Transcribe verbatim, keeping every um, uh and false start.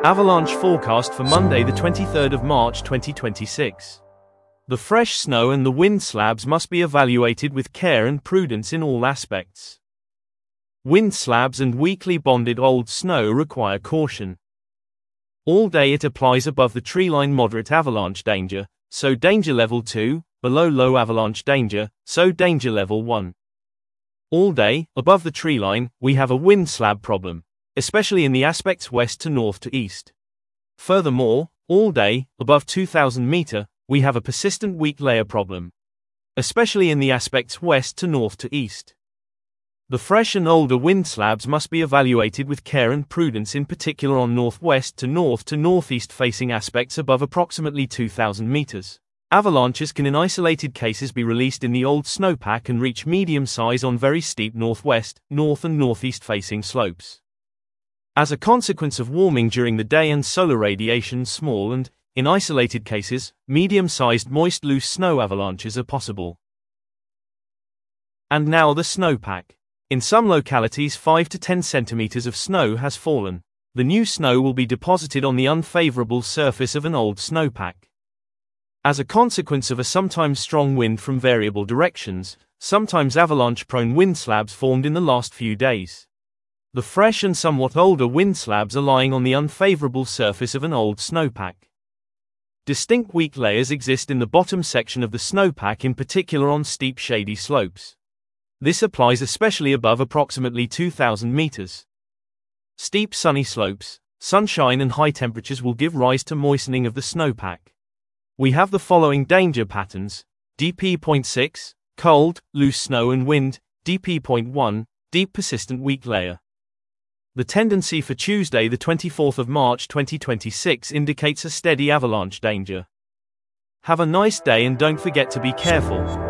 Avalanche forecast for Monday the twenty-third of March twenty twenty-six. The fresh snow and the wind slabs must be evaluated with care and prudence in all aspects. Wind slabs and weakly bonded old snow require caution. All day it applies above the treeline moderate avalanche danger, so danger level two, below low avalanche danger, so danger level one. All day, above the treeline, we have a wind slab problem, especially in the aspects west to north to east. Furthermore, all day, above two thousand meter, we have a persistent weak layer problem, especially in the aspects west to north to east. The fresh and older wind slabs must be evaluated with care and prudence, in particular on northwest to north to northeast facing aspects above approximately two thousand meters. Avalanches can in isolated cases be released in the old snowpack and reach medium size on very steep northwest, north and northeast facing slopes. As a consequence of warming during the day and solar radiation, small and, in isolated cases, medium-sized moist loose snow avalanches are possible. And now the snowpack. In some localities five to ten centimeters of snow has fallen. The new snow will be deposited on the unfavorable surface of an old snowpack. As a consequence of a sometimes strong wind from variable directions, sometimes avalanche-prone wind slabs formed in the last few days. The fresh and somewhat older wind slabs are lying on the unfavorable surface of an old snowpack. Distinct weak layers exist in the bottom section of the snowpack, in particular on steep shady slopes. This applies especially above approximately two thousand meters. Steep sunny slopes, sunshine and high temperatures will give rise to moistening of the snowpack. We have the following danger patterns: D P zero point six, cold, loose snow and wind; D P zero point one, deep persistent weak layer. The tendency for Tuesday the twenty-fourth of March twenty twenty-six indicates a steady avalanche danger. Have a nice day and don't forget to be careful.